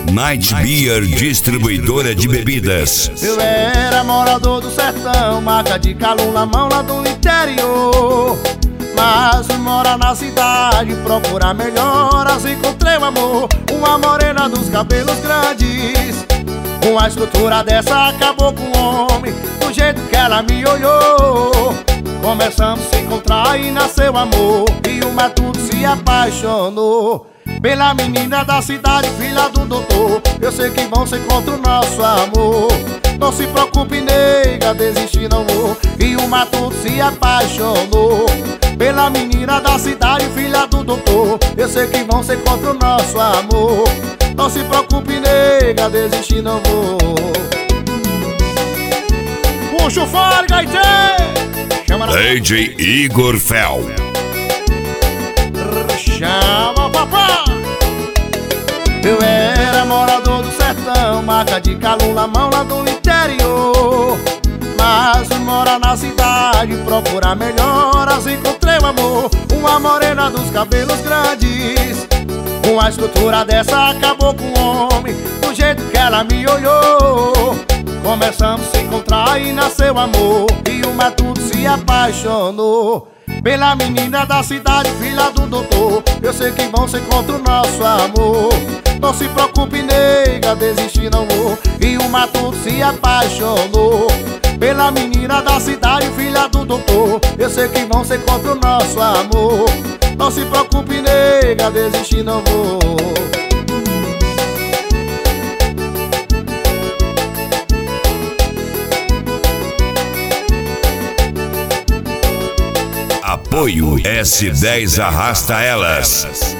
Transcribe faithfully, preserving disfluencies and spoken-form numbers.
Night Beer, distribuidora de bebidas. Eu era morador do sertão, marca de calula, mão lá do interior. Mas fui morar na cidade, procurar melhoras, encontrei o amor. Uma morena dos cabelos grandes, com a estrutura dessa acabou com o homem, do jeito que ela me olhou. Começamos a se encontrar e nasceu amor, e o matuto se apaixonou pela menina da cidade, filha do doutor. Eu sei que vão ser contra o nosso amor. Não se preocupe, nega, desistir não vou. E o matuto se apaixonou pela menina da cidade, filha do doutor. Eu sei que vão ser contra o nosso amor. Não se preocupe, nega, desistir não vou. Puxa o fora, Gaitê! Chama D J Igor Fel. Chama o papá. Eu era morador do sertão, marca de calula, mão lá do interior. Mas fui morar na cidade, procurar melhoras, encontrei o amor. Uma morena dos cabelos grandes, com a estrutura dessa acabou com o homem, do jeito que ela me olhou. Começamos a se encontrar e nasceu amor, e o matuto se apaixonou pela menina da cidade, filha do doutor. Eu sei que vão ser contra o nosso amor. Não se preocupe, nega, desistir não vou. E o matuto se apaixonou pela menina da cidade, filha do doutor. Eu sei que vão ser contra o nosso amor. Não se preocupe, nega, desistir não vou. Apoio S dez Arrasta Elas.